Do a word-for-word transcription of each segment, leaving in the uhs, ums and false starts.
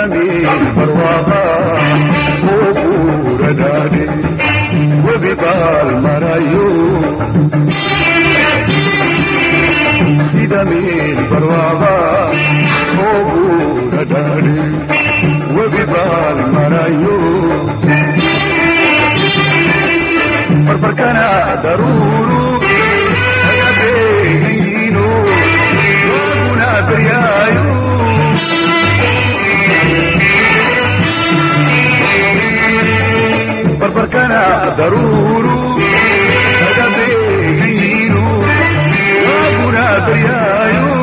سدمي برواقا وبور دادي وبقال مرايو سدمي برواقا وبور دادي وبقال مرايو بربركنا ضرورو يا بينو وابونا بريايو بربركنا ضرورو يا بينو وابونا بريايو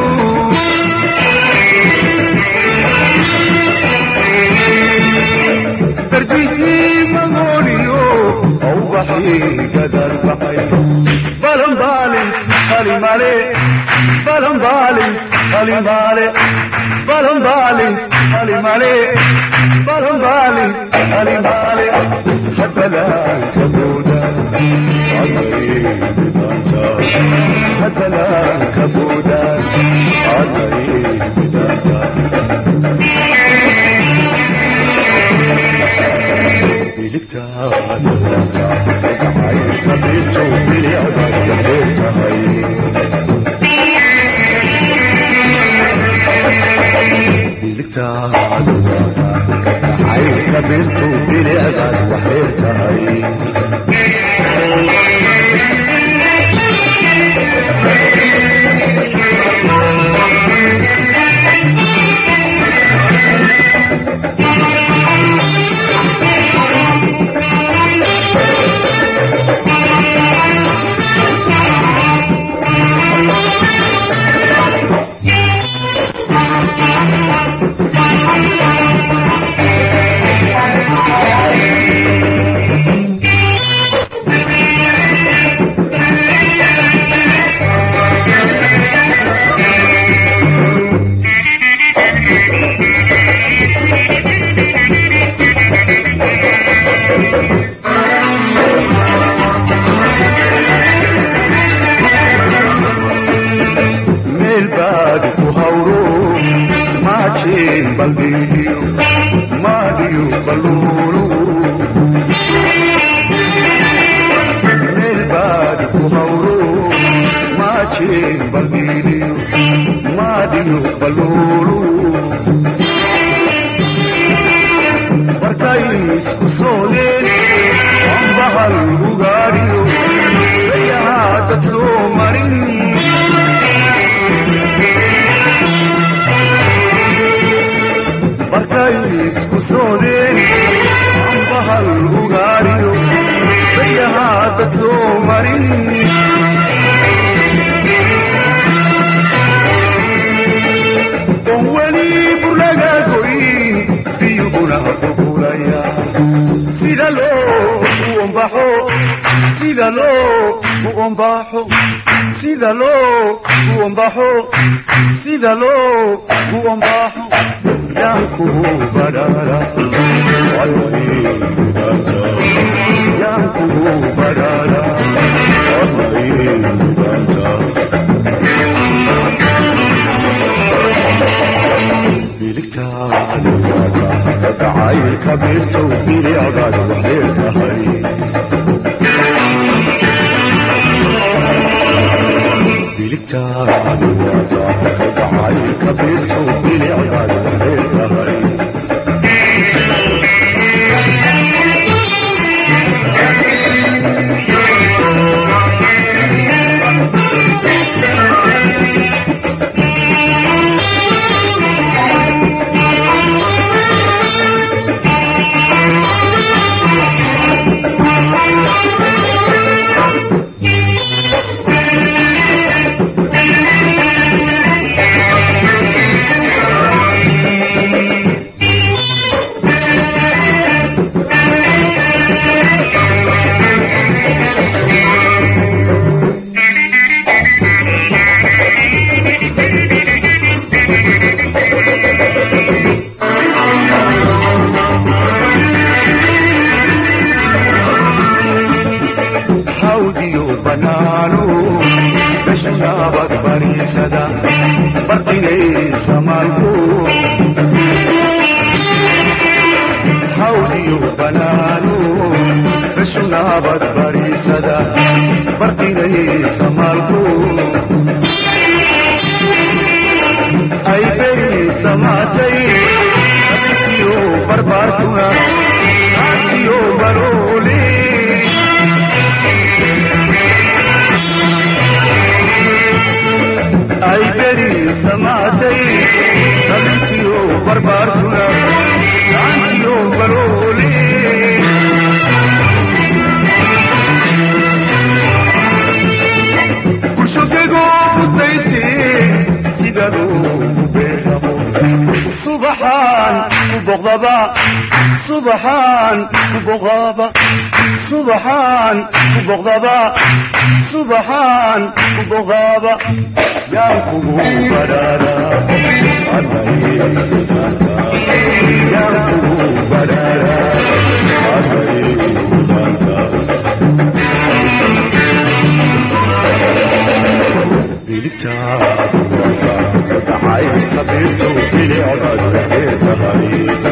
ترجيتي مغوليو او بحي قدر بحي بلن بالي بالي مالي بلن بالي بالي مالي بلن بالي بالي مالي بلن بالي بالي مالي حتى لا كبودا عطري بدانتا حتى لا كبودا عطري بدانتا بلكتا عايز قبل شوفي عباد بلكتا بلكتا عايز قبل شوفي عباد وحيرتا waabad bariisada bartigaysa maalku ay beriisa maatay abisiyo barbaartuna aasiyo barooli ay beriisa maatay abisiyo barbaartuna aasiyo barooli kushokego kutayti sigado kubeeramo subxaan kuboqdaba subxaan kuboqdaba subxaan kuboqdaba subxaan kuboqdaba yaan kugu baraara yaan kugu baraara biligtaadu waa kaa dacay qabiiltu bilicdaad waxay tahay